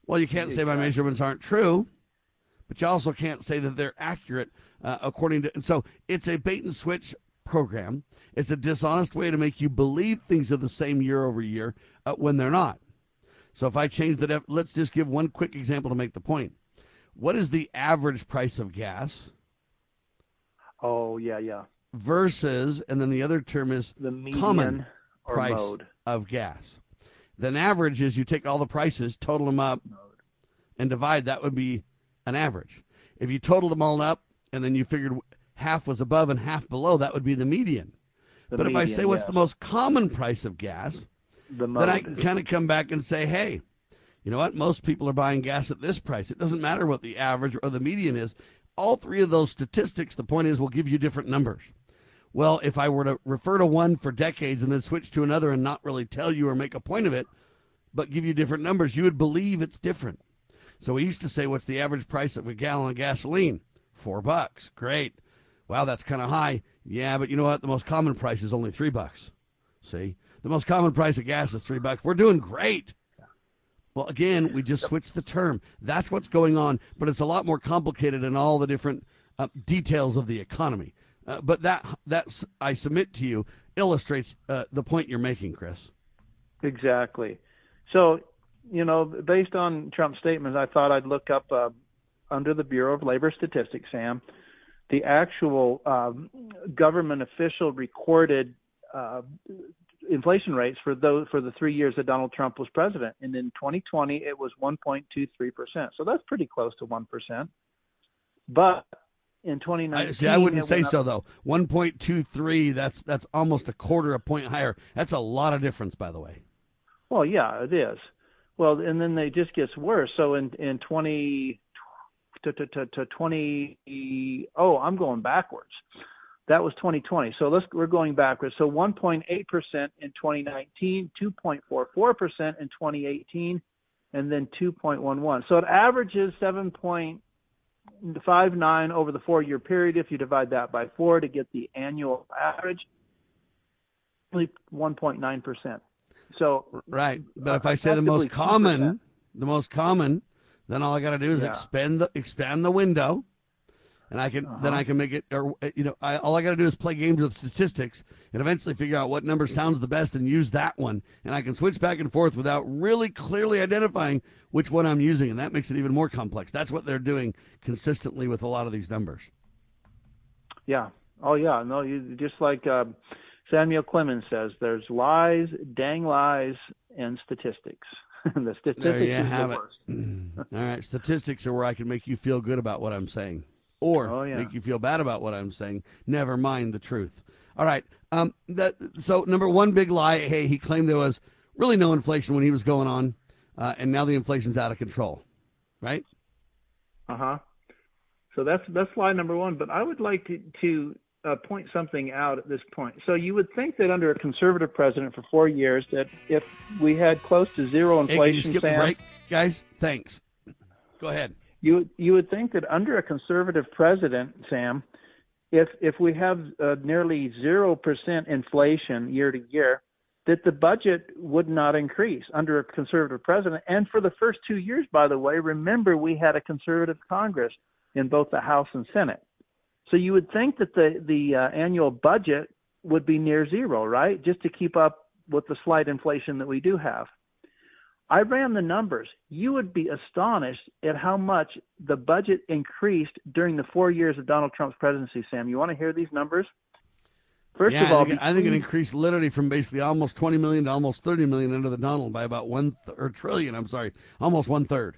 Well, you can't say my measurements aren't true, but you also can't say that they're accurate uh, according to. And so it's a bait and switch program. It's a dishonest way to make you believe things are the same year over year uh, when they're not. So if I change the, def- let's just give one quick example to make the point. What is the average price of gas? Oh, yeah, yeah. Versus, and then the other term is the median common or price mode of gas. Then average is you take all the prices, total them up, and divide. That would be an average. If you totaled them all up and then you figured half was above and half below, that would be the median. The but median, if I say what's yes. the most common price of gas, the then I can kind of come back and say, hey, you know what? Most people are buying gas at this price. It doesn't matter what the average or the median is. All three of those statistics, the point is, will give you different numbers. Well, if I were to refer to one for decades and then switch to another and not really tell you or make a point of it, but give you different numbers, you would believe it's different. So we used to say, what's the average price of a gallon of gasoline? Four bucks. Great. Wow, that's kind of high. Yeah, but you know what? The most common price is only three bucks. See? The most common price of gas is three bucks. We're doing great. Well, again, we just switched the term. That's what's going on, but it's a lot more complicated in all the different uh, details of the economy. Uh, but that, that's, I submit to you, illustrates uh, the point you're making, Chris. Exactly. So, you know, based on Trump's statements, I thought I'd look up uh, under the Bureau of Labor Statistics, Sam, the actual um, government official recorded uh, inflation rates for those for the three years that Donald Trump was president. And in twenty twenty, it was one point two three percent. So that's pretty close to one percent. But in twenty nineteen, I, see, I wouldn't say up, so, though. one point two three, that's that's almost a quarter a point higher. That's a lot of difference, by the way. Well, yeah, it is. Well, and then it just gets worse. So in, in twenty to, to, to, to twenty, oh, I'm going backwards. That was twenty twenty. So let's we're going backwards. So one point eight percent in twenty nineteen, two point four four percent in twenty eighteen, and then two point one one. So it averages seven point five nine over the four-year period. If you divide that by four to get the annual average, only one point nine percent. So right, but if I say the most common, two percent. the most common, then all I got to do is Yeah. expand the expand the window, and I can Uh-huh. then I can make it. Or you know, I, all I got to do is play games with statistics and eventually figure out what number sounds the best and use that one, and I can switch back and forth without really clearly identifying which one I'm using, and that makes it even more complex. That's what they're doing consistently with a lot of these numbers. Yeah. Oh, yeah. No, you just like uh, Samuel Clemens says, there's lies, dang lies, and statistics. The statistics There you is have the it. worst. All right, statistics are where I can make you feel good about what I'm saying, or Oh, yeah. make you feel bad about what I'm saying. Never mind the truth. All right. Um. That. So number one big lie. Hey, he claimed there was really no inflation when he was going on, uh, and now the inflation's out of control. Right. Uh-huh. So that's that's lie number one. But I would like to, to uh, point something out at this point. So you would think that under a conservative president for four years, that if we had close to zero Hey, can you inflation, skip the Sam, break, guys? Thanks. Go ahead. You you would think that under a conservative president, Sam, if if we have uh, nearly zero percent inflation year to year, that the budget would not increase under a conservative president. And for the first two years, by the way, remember we had a conservative Congress in both the House and Senate. So you would think that the the uh, annual budget would be near zero, right? Just to keep up with the slight inflation that we do have. I ran the numbers. You would be astonished at how much the budget increased during the four years of Donald Trump's presidency, Sam. You want to hear these numbers? First yeah, of all, I think, I think it between- increased literally from basically almost twenty million to almost thirty million under the Donald by about one th- or trillion. I'm sorry, almost one third.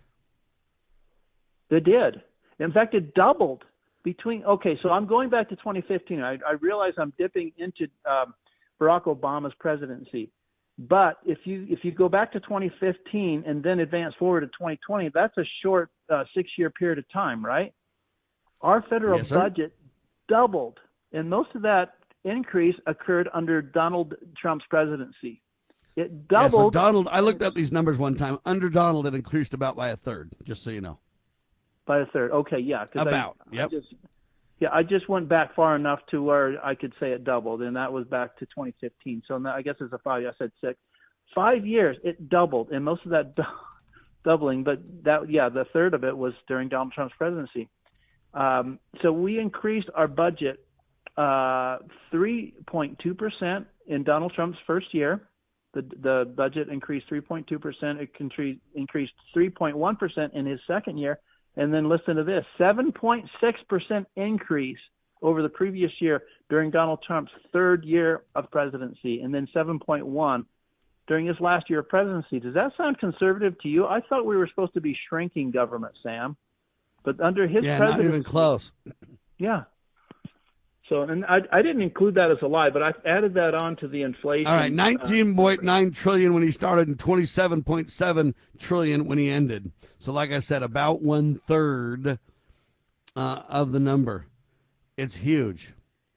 They did. In fact, it doubled between. Okay, so I'm going back to twenty fifteen. I, I realize I'm dipping into um, Barack Obama's presidency, but if you if you go back to twenty fifteen and then advance forward to twenty twenty, that's a short uh, six-year period of time, right? Our federal Yes, sir. budget doubled, and most of that increase occurred under Donald Trump's presidency. It Yeah, so doubled. Donald, I looked up these numbers one time. Under Donald, it increased about by a third, just so you know. By a third. Okay, yeah. 'cause I- About, I yep. just, yeah, I just went back far enough to where I could say it doubled, and that was back to twenty fifteen. So now I guess it's a five. I said six. Five years, it doubled, and most of that doubling, but that, yeah, the third of it was during Donald Trump's presidency. Um, so we increased our budget uh, three point two percent in Donald Trump's first year. The, the budget increased three point two percent. It increased three point one percent in his second year. And then listen to this, seven point six percent increase over the previous year during Donald Trump's third year of presidency, and then seven point one during his last year of presidency. Does that sound conservative to you? I thought we were supposed to be shrinking government, Sam. But under his yeah, presidency, not even close. Yeah. So, and I, I didn't include that as a lie, but I added that on to the inflation. All right, nineteen point nine trillion when he started and twenty-seven point seven trillion when he ended. So, like I said, about one third uh, of the number. It's huge.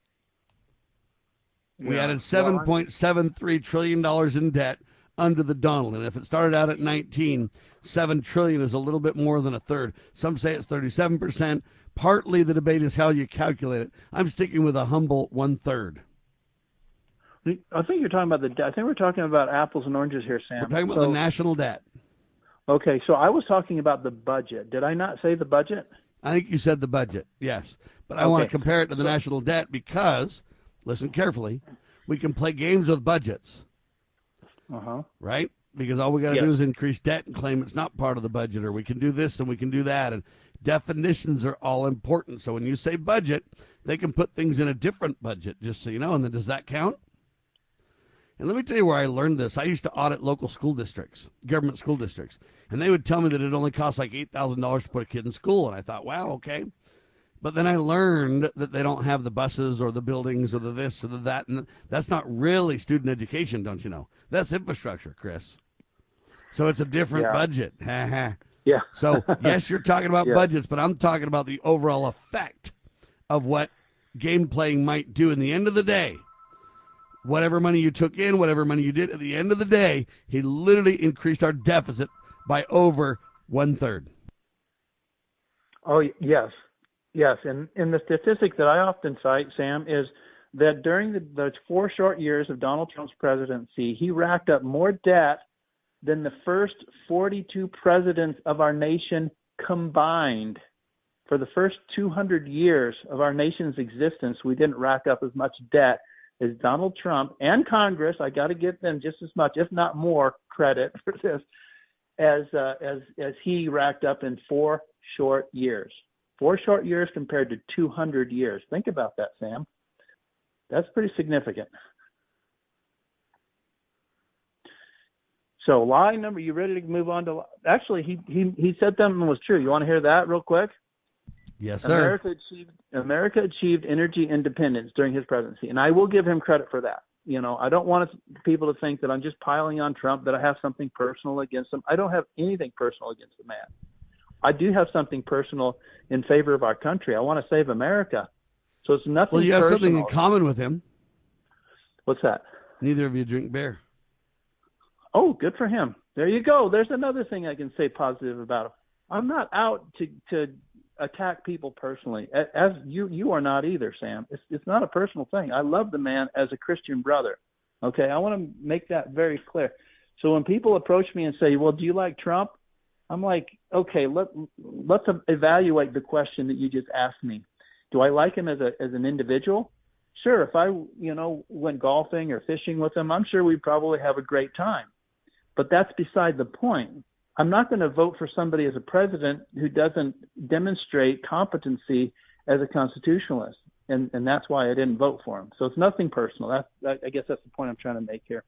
We Yeah. added seven point seven three trillion dollars in debt under the Donald. And if it started out at nineteen, seven trillion is a little bit more than a third. Some say it's thirty-seven percent. Partly the debate is how you calculate it. I'm sticking with a humble one third. I think you're talking about the debt. I think we're talking about apples and oranges here, Sam. We're talking about So- the national debt. Okay, so I was talking about the budget. Did I not say the budget? I think you said the budget, yes. But I want to Okay. compare it to the national debt because, listen carefully, we can play games with budgets, Uh-huh. right? Because all we got to Yes. do is increase debt and claim it's not part of the budget, or we can do this and we can do that. And definitions are all important. So when you say budget, they can put things in a different budget, just so you know. And then does that count? And let me tell you where I learned this. I used to audit local school districts, government school districts, and they would tell me that it only costs like eight thousand dollars to put a kid in school. And I thought, wow, okay. But then I learned that they don't have the buses or the buildings or the this or the that. And that's not really student education, don't you know? That's infrastructure, Chris. So it's a different Yeah. budget. Yeah. So, yes, you're talking about Yeah. budgets, but I'm talking about the overall effect of what game playing might do. In the end of the day, whatever money you took in, whatever money you did, at the end of the day, he literally increased our deficit by over one third. Oh, yes. Yes. And, and the statistic that I often cite, Sam, is that during the, the four short years of Donald Trump's presidency, he racked up more debt than the first forty-two presidents of our nation combined. For the first two hundred years of our nation's existence, we didn't rack up as much debt as Donald Trump and Congress. I got to give them just as much, if not more, credit for this as uh, as as he racked up in four short years. Four short years compared to two hundred years. Think about that, Sam. That's pretty significant. So lie number, you ready to move on to, actually, he, he, he said something was true. You want to hear that real quick? Yes, sir. America achieved, America achieved energy independence during his presidency, and I will give him credit for that. You know, I don't want people to think that I'm just piling on Trump, that I have something personal against him. I don't have anything personal against the man. I do have something personal in favor of our country. I want to save America. So it's nothing Well, you have personal. something in common with him. What's that? Neither of you drink beer. Oh, good for him. There you go. There's another thing I can say positive about him. I'm not out to, to attack people personally, as you you are not either, Sam. It's it's not a personal thing. I love the man as a Christian brother. Okay, I want to make that very clear. So when people approach me and say, "Well, do you like Trump?" I'm like, "Okay, let let's evaluate the question that you just asked me. Do I like him as a as an individual? Sure. If I you know went golfing or fishing with him, I'm sure we'd probably have a great time. But that's beside the point. I'm not going to vote for somebody as a president who doesn't demonstrate competency as a constitutionalist, and and that's why I didn't vote for him. So it's nothing personal. That's I guess that's the point I'm trying to make here.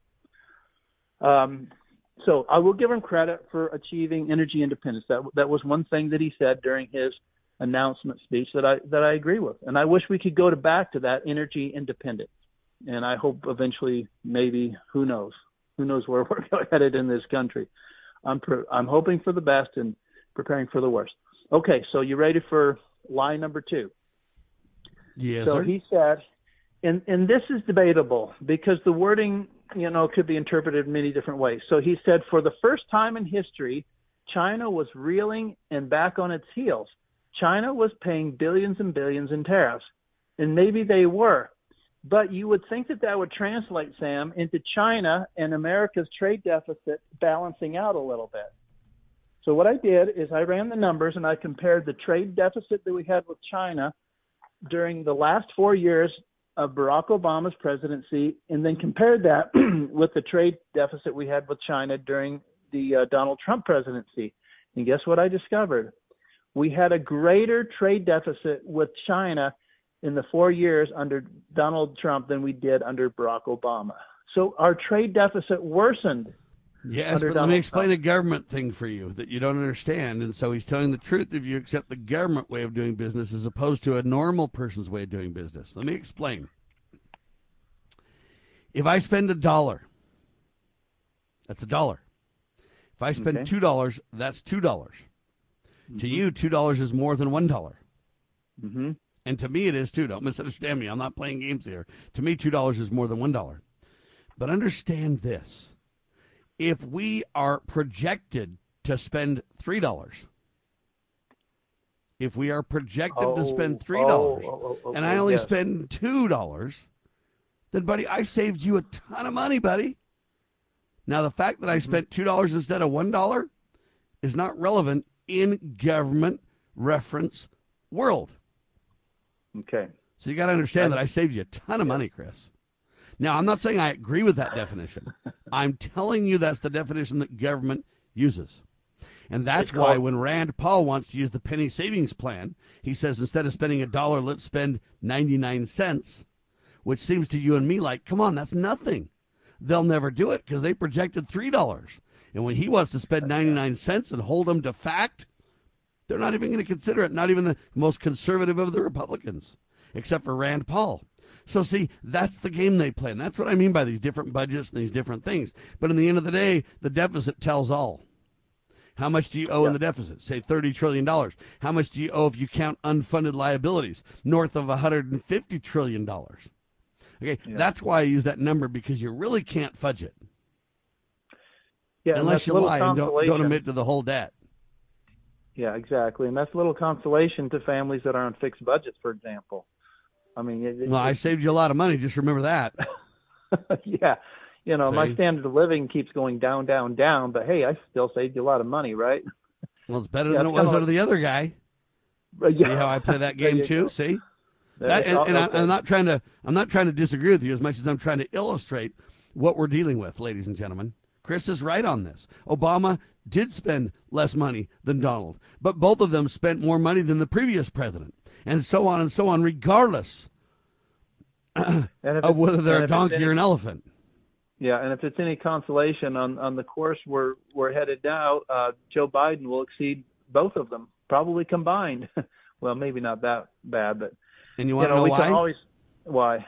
Um, so I will give him credit for achieving energy independence. That that was one thing that he said during his announcement speech that I that I agree with, and I wish we could go to back to that energy independence. And I hope eventually, maybe, who knows, who knows where we're headed in this country. I'm pre- I'm hoping for the best and preparing for the worst. Okay, so you ready for lie number two? Yes, so sir. he said, and and this is debatable because the wording, you know, could be interpreted in many different ways. So he said, for the first time in history, China was reeling and back on its heels. China was paying billions and billions in tariffs, and maybe they were. But you would think that that would translate, Sam, into China and America's trade deficit balancing out a little bit. So what I did is I ran the numbers and I compared the trade deficit that we had with China during the last four years of Barack Obama's presidency, and then compared that with the trade deficit we had with China during the uh, Donald Trump presidency. And guess what I discovered? We had a greater trade deficit with China in the four years under Donald Trump than we did under Barack Obama. So our trade deficit worsened. Yes, but let me explain a government thing for you that you don't understand. And so he's telling the truth if you accept the government way of doing business as opposed to a normal person's way of doing business. Let me explain. If I spend a dollar, that's a dollar. If I spend Okay. two dollars, that's two dollars. Mm-hmm. To you, two dollars is more than one dollar. Mm-hmm. And to me, it is too. Don't misunderstand me. I'm not playing games here. To me, two dollars is more than one dollar. But understand this. If we are projected to spend three dollars, if we are projected Oh, to spend three dollars, oh, oh, oh, and I oh, only yes. spend two dollars, then, buddy, I saved you a ton of money, buddy. Now, the fact that I Mm-hmm. spent two dollars instead of one dollar is not relevant in government reference world. Okay. So you got to understand that I saved you a ton of money, Chris. Now, I'm not saying I agree with that definition. I'm telling you that's the definition that government uses. And that's It's why called- when Rand Paul wants to use the penny savings plan, he says instead of spending a dollar, let's spend ninety-nine cents, which seems to you and me like, come on, that's nothing. They'll never do it because they projected three dollars. And when he wants to spend ninety-nine cents and hold them to fact, they're not even going to consider it, not even the most conservative of the Republicans, except for Rand Paul. So, see, that's the game they play. And that's what I mean by these different budgets and these different things. But in the end of the day, the deficit tells all. How much do you owe in the deficit? Say thirty trillion dollars. How much do you owe if you count unfunded liabilities? North of one hundred fifty trillion dollars. Okay, Yeah. that's why I use that number, because you really can't fudge it. Yeah, and Unless that's you little lie and don't, don't consolation. admit to the whole debt. Yeah, exactly. And that's a little consolation to families that are on fixed budgets, for example. I mean, it, Well, I saved you a lot of money. Just remember that. yeah, you know, my See? standard of living keeps going down, down, down. But hey, I still saved you a lot of money, right? Well, it's better Yeah, than it it's was kinda out like- of the other guy. But See yeah. how I play that There game you too? go. See? There That, you and, go. and I, Okay. I'm not trying to I'm not trying to disagree with you as much as I'm trying to illustrate what we're dealing with, ladies and gentlemen. Chris is right on this. Obama did spend less money than Donald, but both of them spent more money than the previous president, and so on and so on, regardless And if of it's- whether they're and a if it's donkey any- or an elephant. Yeah, and if it's any consolation on, on the course we're we're headed now, uh, Joe Biden will exceed both of them, probably combined. Well, maybe not that bad, but And you want to know, know we why? can always why.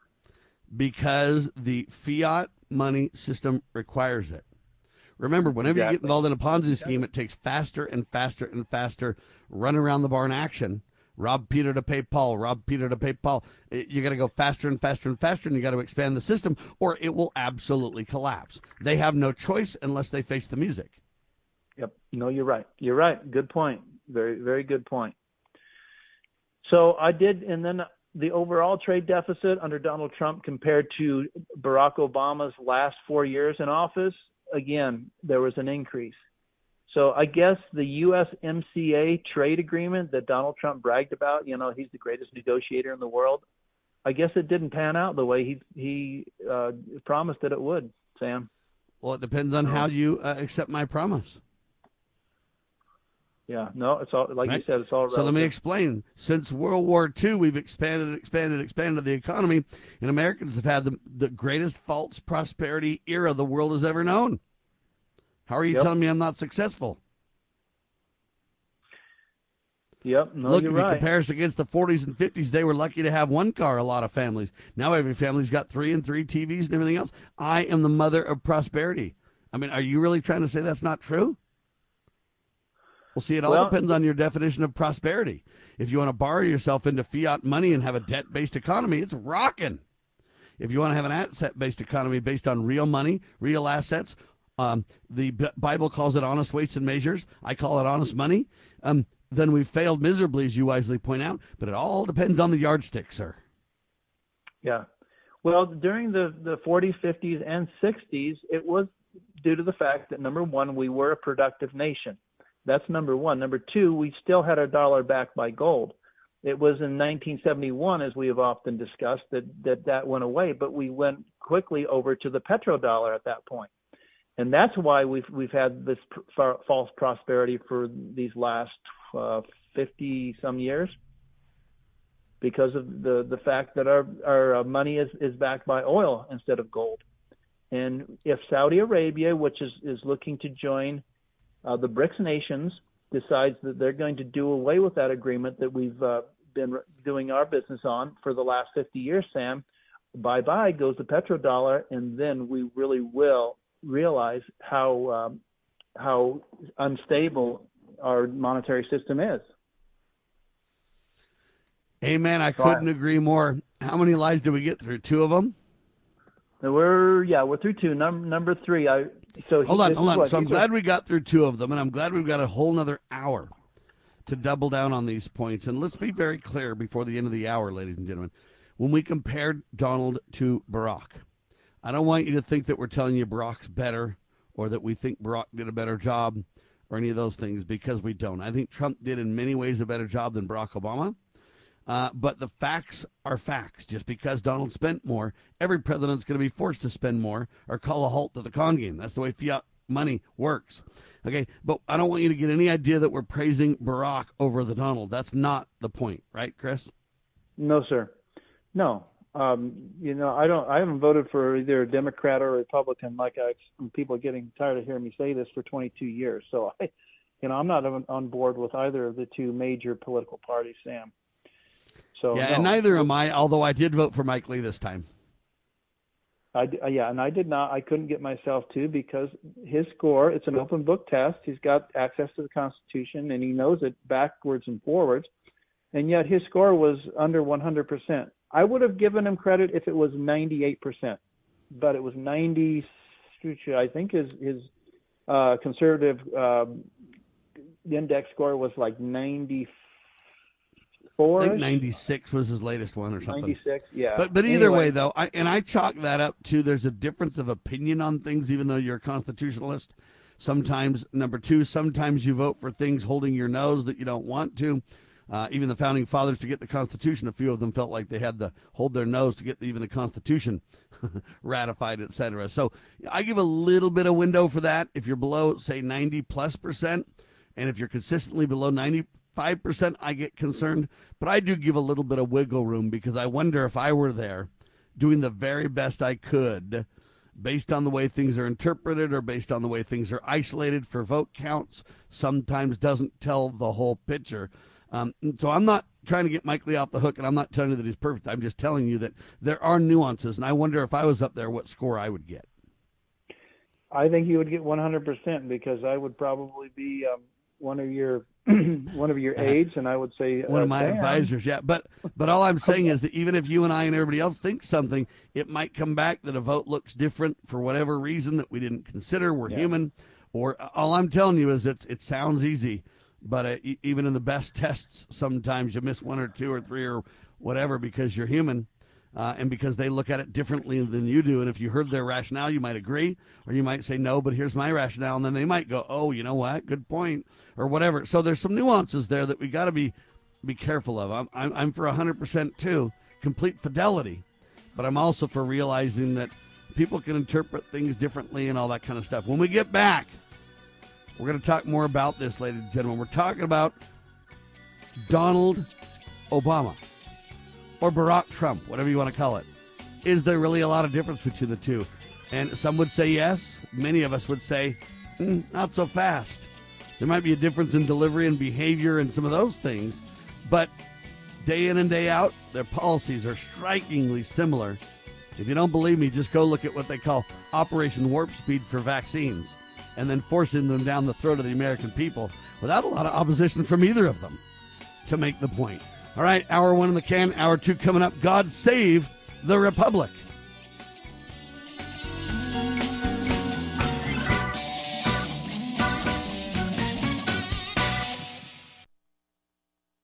Because the fiat money system requires it. Remember, whenever you get Exactly. involved in a Ponzi scheme, it takes faster and faster and faster run around the barn action. Rob Peter to pay Paul, rob Peter to pay Paul. It- You got to go faster and faster and faster, and you got to expand the system, or it will absolutely collapse. They have no choice unless they face the music. Yep. No, you're right. You're right. Good point. Very, very good point. So I did, and then the overall trade deficit under Donald Trump compared to Barack Obama's last four years in office, again, there was an increase. So I guess the U S M C A trade agreement that Donald Trump bragged about, you know, he's the greatest negotiator in the world. I guess it didn't pan out the way he he uh, promised that it would, Sam. Well, it depends on how you uh, accept my promise. Yeah, no, it's all like Right? you said, it's all So let me relative. explain. Since World War Two, we've expanded, expanded, expanded the economy, and Americans have had the, the greatest false prosperity era the world has ever known. How are you Yep. telling me I'm not successful? Yep, no, Look, you're if you right. compare us against the forties and fifties, they were lucky to have one car, a lot of families. Now every family's got three and three T Vs and everything else. I am the mother of prosperity. I mean, are you really trying to say that's not true? Well, see, it all Well, depends on your definition of prosperity. If you want to borrow yourself into fiat money and have a debt-based economy, it's rocking. If you want to have an asset-based economy based on real money, real assets, um, the B- Bible calls it honest weights and measures. I call it honest money. Um, then we've failed miserably, as you wisely point out. But it all depends on the yardstick, sir. Yeah. Well, during the, the forties, fifties, and sixties, it was due to the fact that, number one, we were a productive nation. That's number one. Number two, we still had our dollar backed by gold. It was in nineteen seventy-one, as we have often discussed, that that, that went away, but we went quickly over to the petrodollar at that point. And that's why we've we've had this pr- false prosperity for these last uh, fifty some years, because of the, the fact that our, our money is, is backed by oil instead of gold. And if Saudi Arabia, which is, is looking to join uh, the BRICS nations, decides that they're going to do away with that agreement that we've uh, been doing our business on for the last fifty years, Sam, bye-bye goes the petrodollar, and then we really will realize how um, how unstable our monetary system is. Amen. I couldn't agree more. How many lies did we get through? Two of them? We're yeah, we're through two. Number number three. I so hold on, hold on. What, so I'm glad we got through two of them, and I'm glad we've got a whole nother hour to double down on these points. And let's be very clear before the end of the hour, ladies and gentlemen. When we compared Donald to Barack, I don't want you to think that we're telling you Barack's better or that we think Barack did a better job or any of those things, because we don't. I think Trump did in many ways a better job than Barack Obama. Uh, but the facts are facts. Just because Donald spent more, every president's going to be forced to spend more or call a halt to the con game. That's the way fiat money works. Okay, but I don't want you to get any idea that we're praising Barack over the Donald. That's not the point, right, Chris? No, sir. No. Um, you know, I don't. I haven't voted for either a Democrat or a Republican. Like I, people are getting tired of hearing me say this for twenty-two years. So I, you know, I'm not on, on board with either of the two major political parties, Sam. So yeah, no. And neither am I. Although I did vote for Mike Lee this time. I, yeah, and I did not. I couldn't get myself to, because his score, it's an open book test. He's got access to the Constitution, and he knows it backwards and forwards. And yet his score was under one hundred percent. I would have given him credit if it was ninety-eight percent, but it was ninety. I think his his uh, conservative um, index score was like ninety-four. I think ninety-six was his latest one or something. ninety-six, yeah. But but either anyway. way, though, I, and I chalk that up to there's a difference of opinion on things, even though you're a constitutionalist. Sometimes, number two, sometimes you vote for things holding your nose that you don't want to. Uh, even the founding fathers, to get the Constitution, a few of them felt like they had to hold their nose to get the, even the Constitution ratified, et cetera. So I give a little bit of window for that. If you're below, say, ninety plus percent, and if you're consistently below ninety-five percent, I get concerned. But I do give a little bit of wiggle room, because I wonder if I were there doing the very best I could based on the way things are interpreted or based on the way things are isolated for vote counts, sometimes doesn't tell the whole picture. Um, so I'm not trying to get Mike Lee off the hook, and I'm not telling you that he's perfect. I'm just telling you that there are nuances, and I wonder if I was up there, what score I would get. I think you would get one hundred percent, because I would probably be um, one of your one of your aides, and I would say one uh, of my damn. advisors. Yeah, but but all I'm saying is that even if you and I and everybody else think something, it might come back that a vote looks different for whatever reason that we didn't consider. We're Yeah. human. Or all I'm telling you is it's it sounds easy. But uh, e- even in the best tests, sometimes you miss one or two or three or whatever, because you're human, uh, and because they look at it differently than you do. And if you heard their rationale, you might agree, or you might say, no, but here's my rationale. And then they might go, oh, you know what? Good point, or whatever. So there's some nuances there that we got to be be careful of. I'm, I'm, I'm for one hundred percent too, complete fidelity. But I'm also for realizing that people can interpret things differently and all that kind of stuff. When we get back, we're going to talk more about this, ladies and gentlemen. We're talking about Donald Obama or Barack Trump, whatever you want to call it. Is there really a lot of difference between the two? And some would say yes. Many of us would say, mm, not so fast. There might be a difference in delivery and behavior and some of those things, but day in and day out, their policies are strikingly similar. If you don't believe me, just go look at what they call Operation Warp Speed for vaccines, and then forcing them down the throat of the American people without a lot of opposition from either of them to make the point. All right, hour one in the can, hour two coming up. God save the Republic.